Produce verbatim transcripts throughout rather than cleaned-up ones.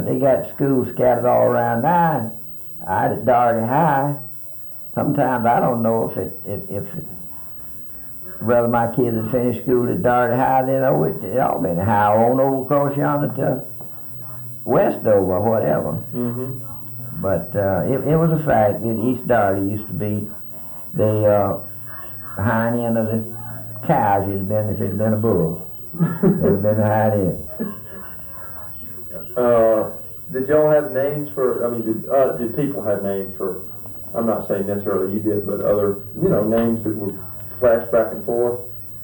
but they got schools scattered all around now. I at Doherty High. Sometimes I don't know if it if, if it, rather my kids had finished school at Doherty High than over at it all been high on over across yonder to Westover or whatever. Mm-hmm. But uh, it, it was a fact that East Doherty used to be the uh, hind end of the cows. It'd been if it had been a bull. It would have been the hind end. Uh, did y'all have names for? I mean, did uh, did people have names for? I'm not saying necessarily you did, but other you know names that were flashed back and forth.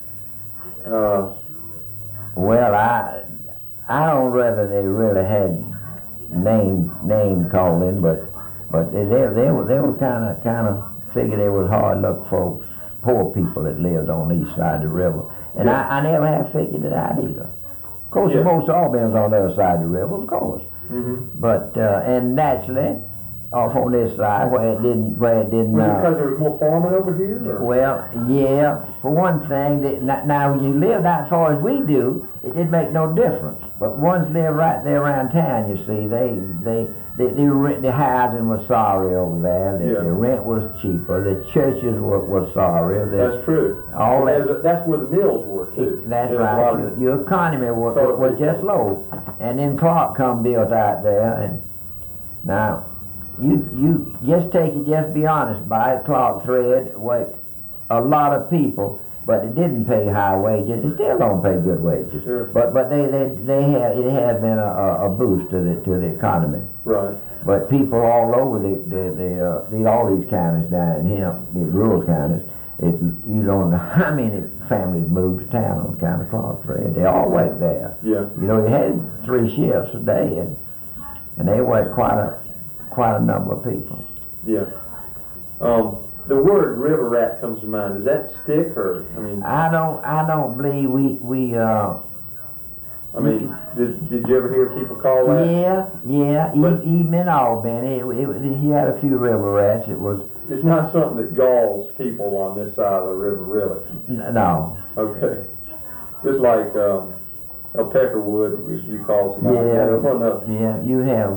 Uh, well, I I don't rather they really had name name calling, but but they they, they were they were kind of kind of figured they was hard luck folks, poor people that lived on the east side of the river, and yeah. I, I never have figured it out either. Of course, Yeah. most Albans on the other side of the river, of course. Mm-hmm. But uh, and naturally, off on this side where it didn't where it didn't. Was it Uh, because there was more farming over here? Or? well, yeah. For one thing, that n- now when you lived as far as we do, it didn't make no difference. But ones live right there around town, you see, they they they, they rent, the housing was sorry over there. The, Yeah. the rent was cheaper. The churches were, were sorry. The, That's true. all that. There's a- that's where the mills were too. That's There's a lot right. of- Your, your economy was, Sort of was people. just low, and then Clark come built out there, and now you you just take it, just be honest by it. Clark Thread worked a lot of people, but it didn't pay high wages. It still don't pay good wages. Sure. But but they they they have it has been a, a, a boost to the to the economy. Right. But people all over the the, the, uh, the all these counties down in here, the rural counties, it, you don't know how many families moved to town on account of Clark Thread. They all worked there. Yeah. You know, you had three shifts a day, and and they worked quite a quite a number of people. Yeah. Um, the word river rat comes to mind. Does that stick, or I mean? I don't I don't believe we we uh. I mean, did did you ever hear people call that? Yeah, yeah. But- e- even in Albany, it, it, he had a few river rats. It was It's not something that galls people on this side of the river, really. n- no. Okay. Just like um, a peckerwood, if you call somebody Yeah, that. Well, no. yeah. You have.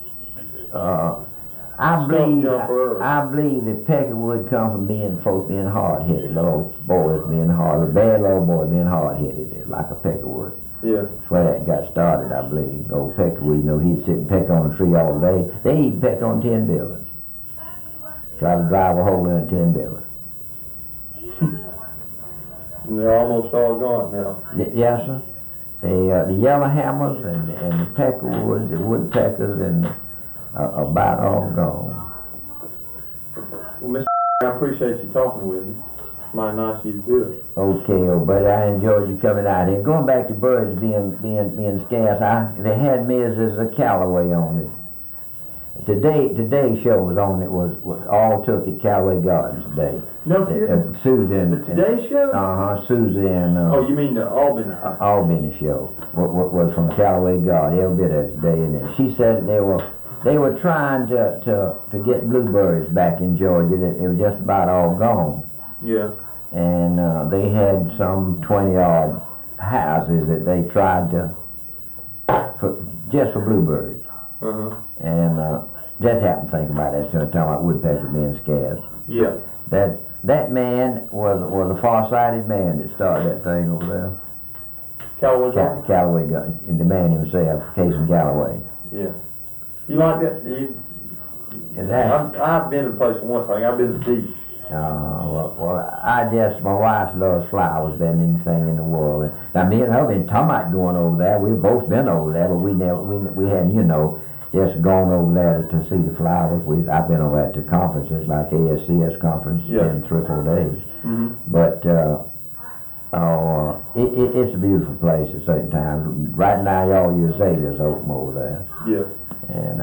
Uh, I Stump believe jumper. I, I believe that peckerwood come from being folks being hard headed, little boys being hard, bad little boys being hard headed, like a peckerwood. Yeah. That's where that got started, I believe. Old peckerwood, you know, he'd sit and peck on a tree all day. They even peck on tin buildings. Try to drive a hole in a tin building. And they're almost all gone now. Y- yes, sir. The uh, the yellow hammers and and the peckerwoods, the woodpeckers, and uh, about all gone. Well, Mister I appreciate you talking with me. It's mighty nice of you to do it. Okay, old buddy, I enjoyed you coming out here. Going back to birds being being being scarce, I they had Missus Calloway on it. Today, today's show was on. It was, was all took at Callaway Gardens today. No Uh, kidding? uh, Susan. The Today Show? Uh huh. Susan. Uh, Oh, you mean the Albany? uh, Albany show. What, what was from Callaway Garden. Every bit of it today, and then she said they were they were trying to to to get bluebirds back in Georgia. That they were just about all gone. Yeah. And uh, they had some twenty odd houses that they tried to for, just for bluebirds. Uh-huh. And uh, just happened to think about that. So I'm talking about woodpeckers being scarce. Yeah. That that man was was a far-sighted man that started that thing over there. Callaway Cal- Garden? Callaway, got, the man himself, Casey Callaway. Yeah. You like that? You, Is that? I've, I've been to a place once. I think I've been to the beach. Uh, well, well, I just, my wife loves flowers than anything in the world. And now, me and her been talking about going over there. We've both been over there, but we never, we, we hadn't, you know, just gone over there to see the flowers. We, I've been over at the conferences, like A S C S conference, Yeah. in three or four days. Mm-hmm. But, uh, uh, it, it, it's a beautiful place at certain times. Right now, all your azaleas open over there. Yeah. And